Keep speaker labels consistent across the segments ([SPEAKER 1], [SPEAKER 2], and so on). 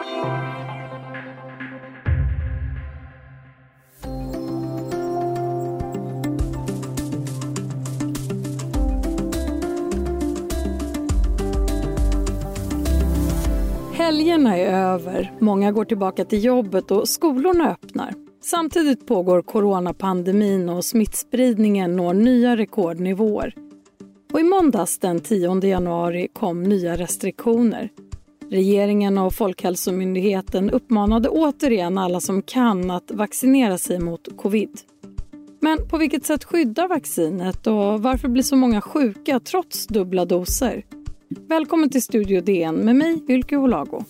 [SPEAKER 1] Helgerna är över, många går tillbaka till jobbet och skolorna öppnar. Samtidigt pågår coronapandemin och smittspridningen når nya rekordnivåer. Och i måndags den 10 januari kom nya restriktioner. Regeringen och Folkhälsomyndigheten uppmanade återigen alla som kan att vaccinera sig mot covid. Men på vilket sätt skyddar vaccinet och varför blir så många sjuka trots dubbla doser? Välkommen till Studio DN med mig, Ylke Holago.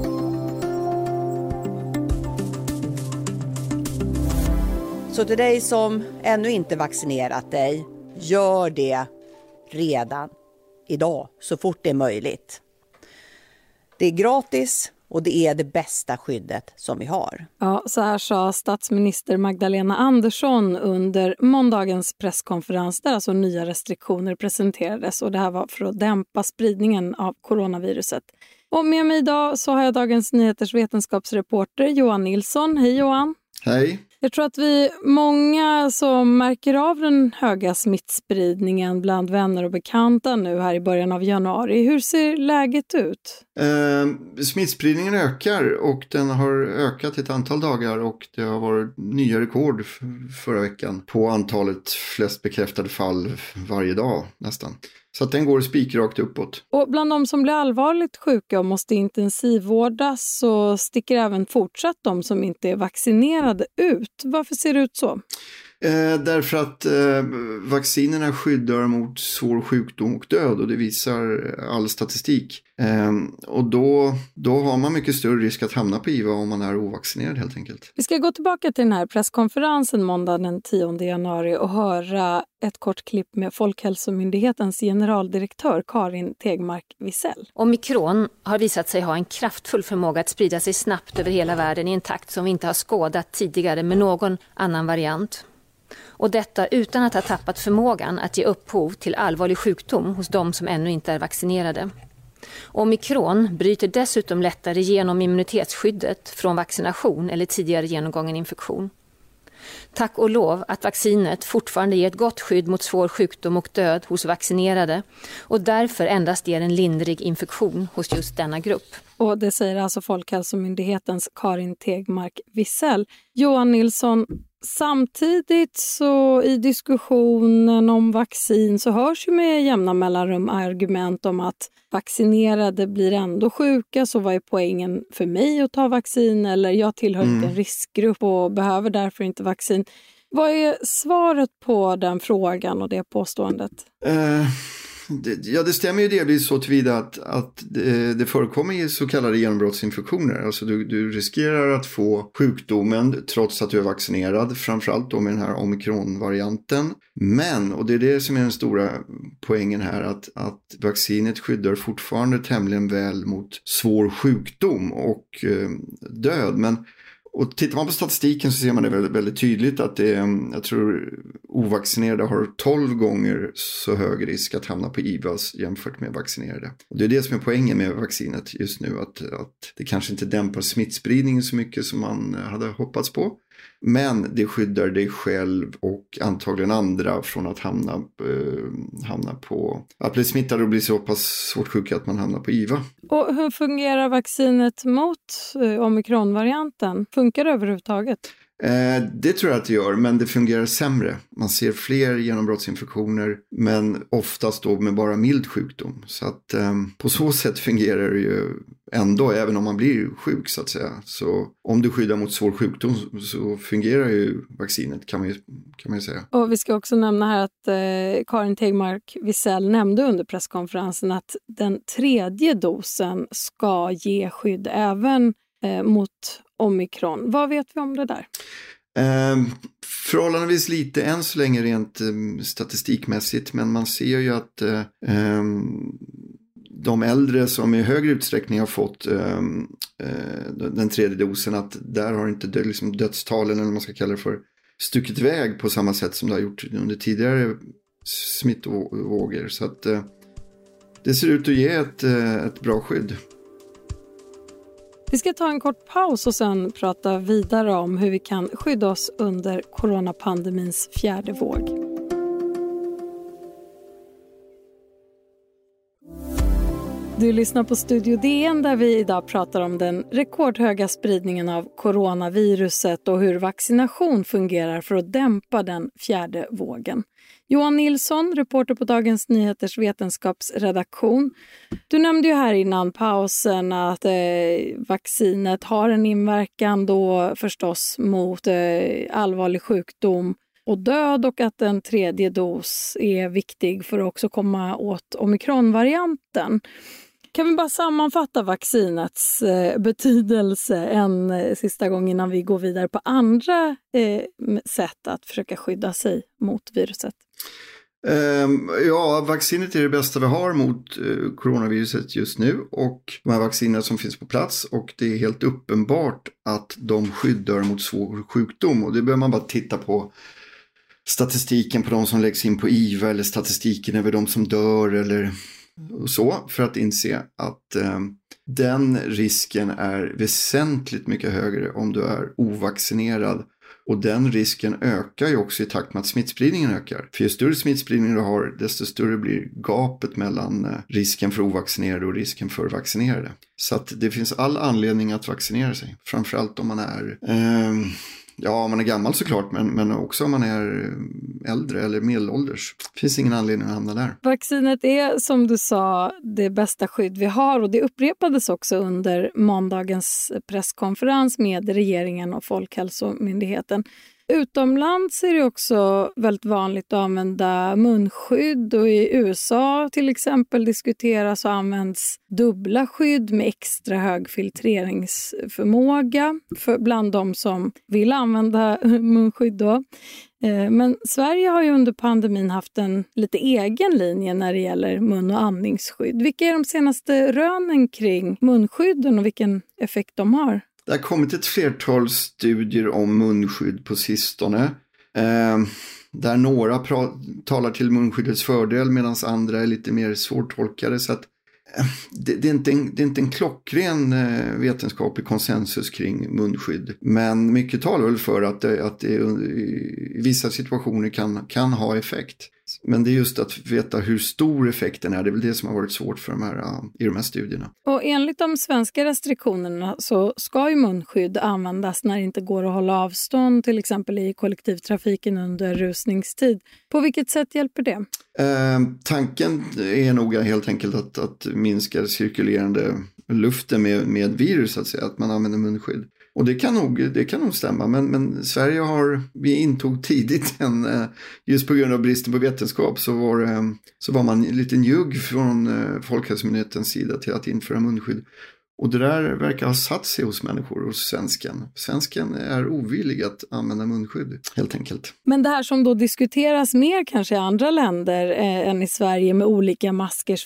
[SPEAKER 2] Så till dig som ännu inte vaccinerat dig, gör det redan idag så fort det är möjligt. Det är gratis och det är det bästa skyddet som vi har.
[SPEAKER 1] Ja, så här sa statsminister Magdalena Andersson under måndagens presskonferens där alltså nya restriktioner presenterades, och det här var för att dämpa spridningen av coronaviruset. Och med mig idag så har jag Dagens Nyheters vetenskapsreporter Johan Nilsson. Hej Johan!
[SPEAKER 3] Hej!
[SPEAKER 1] Jag tror att vi är många som märker av den höga smittspridningen bland vänner och bekanta nu här i början av januari. Hur ser läget ut?
[SPEAKER 3] Smittspridningen ökar och den har ökat ett antal dagar och det har varit nya rekord förra veckan på antalet flest bekräftade fall varje dag nästan. Så att den går spikrakt uppåt.
[SPEAKER 1] Och bland de som blir allvarligt sjuka och måste intensivvårdas så sticker även fortsatt de som inte är vaccinerade ut. Varför ser det ut så?
[SPEAKER 3] Därför att vaccinerna skyddar mot svår sjukdom och död, och det visar all statistik. Och då har man mycket större risk att hamna på IVA om man är ovaccinerad helt enkelt.
[SPEAKER 1] Vi ska gå tillbaka till den här presskonferensen måndag den 10 januari och höra ett kort klipp med Folkhälsomyndighetens generaldirektör Karin Tegmark Wisell.
[SPEAKER 4] Omikron har visat sig ha en kraftfull förmåga att sprida sig snabbt över hela världen i en takt som vi inte har skådat tidigare med någon annan variant. Och detta utan att ha tappat förmågan att ge upphov till allvarlig sjukdom hos de som ännu inte är vaccinerade. Omikron bryter dessutom lättare genom immunitetsskyddet från vaccination eller tidigare genomgången infektion. Tack och lov att vaccinet fortfarande ger ett gott skydd mot svår sjukdom och död hos vaccinerade och därför endast ger en lindrig infektion hos just denna grupp.
[SPEAKER 1] Och det säger alltså Folkhälsomyndighetens Karin Tegmark Wisell. Johan Nilsson, samtidigt så i diskussionen om vaccin så hörs ju med jämna mellanrum argument om att vaccinerade blir ändå sjuka, så vad är poängen för mig att ta vaccin, eller jag tillhör inte en riskgrupp och behöver därför inte vaccin. Vad är svaret på den frågan och det påståendet?
[SPEAKER 3] Det stämmer ju delvis så tillvida att det förekommer så kallade genombrottsinfektioner. Alltså du riskerar att få sjukdomen trots att du är vaccinerad, framförallt då med den här omikronvarianten. Men, och det är det som är den stora poängen här, att vaccinet skyddar fortfarande tämligen väl mot svår sjukdom och död. Och tittar man på statistiken så ser man det väldigt, väldigt tydligt att jag tror ovaccinerade har 12 gånger så hög risk att hamna på IVAs jämfört med vaccinerade. Och det är det som är poängen med vaccinet just nu, att det kanske inte dämpar smittspridningen så mycket som man hade hoppats på. Men det skyddar dig själv och antagligen andra från att hamna på att bli smittad och bli så pass svårt sjuka att man hamnar på IVA.
[SPEAKER 1] Och hur fungerar vaccinet mot omikronvarianten? Funkar det överhuvudtaget?
[SPEAKER 3] Det tror jag att det gör, men det fungerar sämre. Man ser fler genombrottsinfektioner, men oftast då med bara mild sjukdom. Så att på så sätt fungerar det ju ändå, även om man blir sjuk så att säga. Så om du skyddar mot svår sjukdom så fungerar ju vaccinet, kan man ju säga. Och
[SPEAKER 1] vi ska också nämna här att Karin Tegmark Wisell nämnde under presskonferensen att den 3:e dosen ska ge skydd även mot omikron. Vad vet vi om det där?
[SPEAKER 3] Förhållandevis lite än så länge rent statistikmässigt, men man ser ju att de äldre som i högre utsträckning har fått den 3:e dosen, att där har inte dödstalen, eller vad man ska kalla det för, stuckit iväg på samma sätt som det har gjort under tidigare smittvågor. Så att det ser ut att ge ett bra skydd.
[SPEAKER 1] Vi ska ta en kort paus och sen prata vidare om hur vi kan skydda oss under coronapandemins fjärde våg. Du lyssnar på Studio DN där vi idag pratar om den rekordhöga spridningen av coronaviruset och hur vaccination fungerar för att dämpa den fjärde vågen. Johan Nilsson, reporter på Dagens Nyheters vetenskapsredaktion. Du nämnde ju här innan pausen att vaccinet har en inverkan då förstås mot allvarlig sjukdom och död och att en tredje dos är viktig för att också komma åt omikronvarianten. Kan vi bara sammanfatta vaccinets betydelse en sista gång innan vi går vidare på andra sätt att försöka skydda sig mot viruset?
[SPEAKER 3] Ja, vaccinet är det bästa vi har mot coronaviruset just nu och de här vaccinerna som finns på plats, och det är helt uppenbart att de skyddar mot svår sjukdom, och det behöver man bara titta på statistiken på de som läggs in på IVA eller statistiken över de som dör eller så, för att inse att den risken är väsentligt mycket högre om du är ovaccinerad. Och den risken ökar ju också i takt med att smittspridningen ökar. För ju större smittspridning du har, desto större blir gapet mellan risken för ovaccinerade och risken för vaccinerade. Så att det finns all anledning att vaccinera sig. Framförallt om man är, om man är gammal såklart, men också om man är äldre eller medelålders. Det finns ingen anledning att hamna där.
[SPEAKER 1] Vaccinet är, som du sa, det bästa skydd vi har, och det upprepades också under måndagens presskonferens med regeringen och Folkhälsomyndigheten. Utomlands är det också väldigt vanligt att använda munskydd, och i USA till exempel diskuteras och används dubbla skydd med extra hög filtreringsförmåga bland de som vill använda munskydd då. Men Sverige har ju under pandemin haft en lite egen linje när det gäller mun- och andningsskydd. Vilka är de senaste rönen kring munskydden och vilken effekt de har?
[SPEAKER 3] Det har kommit ett flertal studier om munskydd på sistone. Där några talar till munskyddets fördel medan andra är lite mer svårtolkade. Så att, det är inte en klockren vetenskaplig konsensus kring munskydd. Men mycket talar väl för att det i vissa situationer kan ha effekt. Men det är just att veta hur stor effekten är. Det är väl det som har varit svårt för i de här studierna.
[SPEAKER 1] Och enligt de svenska restriktionerna så ska ju munskydd användas när det inte går att hålla avstånd, till exempel i kollektivtrafiken under rusningstid. På vilket sätt hjälper det?
[SPEAKER 3] Tanken är nog helt enkelt att minska cirkulerande luften med virus, att man använder munskydd. Och det kan nog stämma, men Sverige vi intog tidigt just på grund av bristen på vetenskap så var man lite njugg från Folkhälsomyndighetens sida till att införa munskydd. Och det där verkar ha satt sig hos människor, hos svensken. Svensken är ovillig att använda munskydd, helt enkelt.
[SPEAKER 1] Men det här som då diskuteras mer kanske i andra länder än i Sverige med olika maskers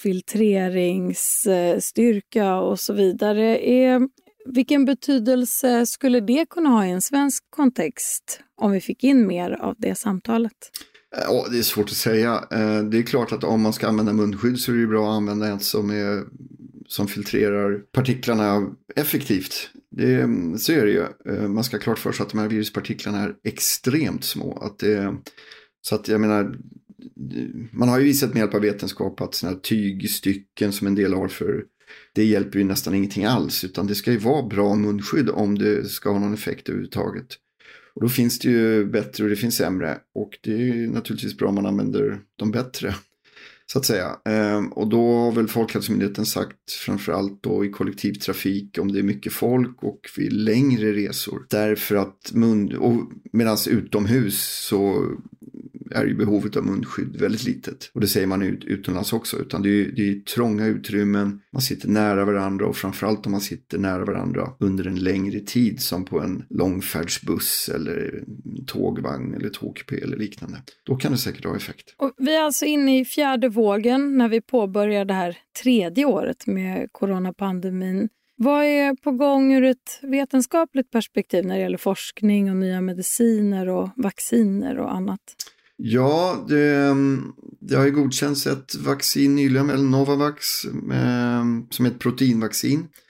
[SPEAKER 1] filtreringsstyrka och så vidare, vilken betydelse skulle det kunna ha i en svensk kontext om vi fick in mer av det samtalet?
[SPEAKER 3] Ja, det är svårt att säga. Det är klart att om man ska använda munskydd så är det bra att använda ett som filtrerar partiklarna effektivt. Så är det ju. Man ska klart för sig att de här viruspartiklarna är extremt små. Så att jag menar, man har ju visat med hjälp av vetenskap att såna här tygstycken som en del har det hjälper ju nästan ingenting alls, utan det ska ju vara bra munskydd om det ska ha någon effekt överhuvudtaget. Och då finns det ju bättre och det finns sämre, och det är ju naturligtvis bra om man använder de bättre, så att säga. Och då har väl Folkhälsomyndigheten sagt, framförallt då i kollektivtrafik, om det är mycket folk och vid längre resor. Därför att medan utomhus så är ju behovet av munskydd väldigt litet. Och det säger man utomlands också. Utan det är trånga utrymmen, man sitter nära varandra, och framförallt om man sitter nära varandra under en längre tid, som på en långfärdsbuss eller tågvagn eller tågkupé eller liknande. Då kan det säkert ha effekt.
[SPEAKER 1] Och vi är alltså inne i fjärde vågen när vi påbörjar det här tredje året med coronapandemin. Vad är på gång ur ett vetenskapligt perspektiv när det gäller forskning och nya mediciner och vacciner och annat?
[SPEAKER 3] Ja, det har ju godkänts ett vaccin nyligen, eller Novavax, som är ett proteinvaccin.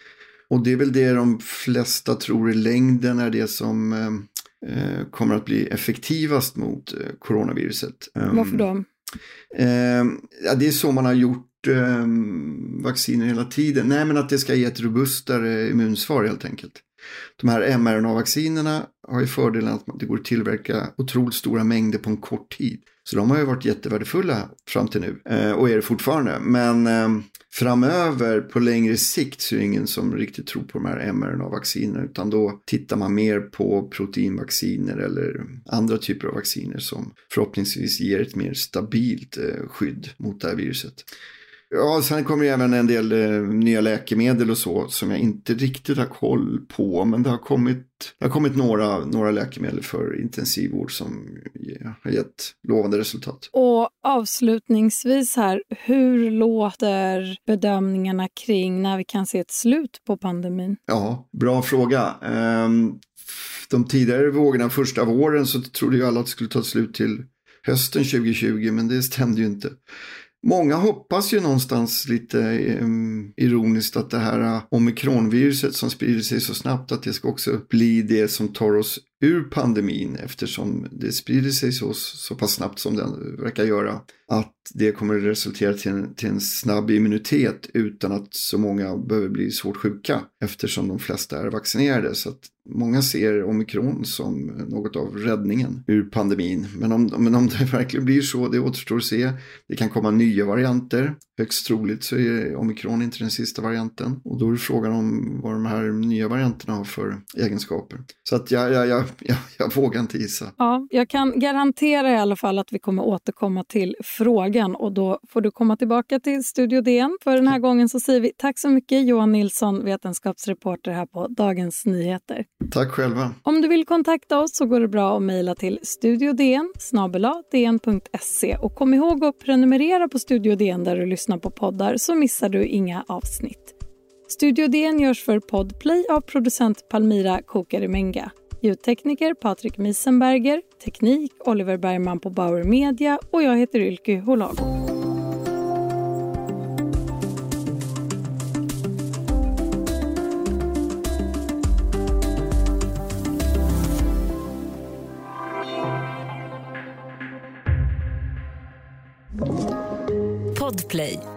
[SPEAKER 3] Och det är väl det de flesta tror i längden är det som kommer att bli effektivast mot coronaviruset.
[SPEAKER 1] Varför då?
[SPEAKER 3] Det är så man har gjort vacciner hela tiden. Nej, men att det ska ge ett robustare immunsvar helt enkelt. De här mRNA-vaccinerna har ju fördelen att det går att tillverka otroligt stora mängder på en kort tid. Så de har ju varit jättevärdefulla fram till nu och är det fortfarande. Men framöver på längre sikt så är det ingen som riktigt tror på de här mRNA-vaccinerna, utan då tittar man mer på proteinvacciner eller andra typer av vacciner som förhoppningsvis ger ett mer stabilt skydd mot det här viruset. Ja, sen kommer det även en del nya läkemedel och så som jag inte riktigt har koll på, men det har kommit några läkemedel för intensivvård som har gett lovande resultat.
[SPEAKER 1] Och avslutningsvis här, hur låter bedömningarna kring när vi kan se ett slut på pandemin?
[SPEAKER 3] Ja, bra fråga. De tidigare vågorna första våren så trodde ju alla att det skulle ta slut till hösten 2020, men det stämde ju inte. Många hoppas ju någonstans lite ironiskt att det här omikronviruset som sprider sig så snabbt, att det ska också bli det som tar oss ur pandemin, eftersom det sprider sig så pass snabbt som den verkar göra. Att det kommer att resultera till en snabb immunitet utan att så många behöver bli svårt sjuka, eftersom de flesta är vaccinerade. Så att många ser omikron som något av räddningen ur pandemin. Men om det verkligen blir så, det återstår att se. Det kan komma nya varianter. Högst troligt så är omikron inte den sista varianten. Och då är det frågan om vad de här nya varianterna har för egenskaper. Så att jag vågar inte gissa.
[SPEAKER 1] Ja, jag kan garantera i alla fall att vi kommer återkomma till frågan, och då får du komma tillbaka till Studio DN. För den här gången så säger vi tack så mycket, Johan Nilsson, vetenskapsreporter här på Dagens Nyheter.
[SPEAKER 3] Tack själva.
[SPEAKER 1] Om du vill kontakta oss så går det bra att mejla till studiodn@dn.se, och kom ihåg att prenumerera på Studio DN där du lyssnar på poddar, så missar du inga avsnitt. Studio DN görs för Podplay av producent Palmira Kokarimenga. Ljudtekniker Patrik Miesenberger, teknik Oliver Bergman på Bauer Media, och jag heter Ylke Holago.
[SPEAKER 5] Podplay.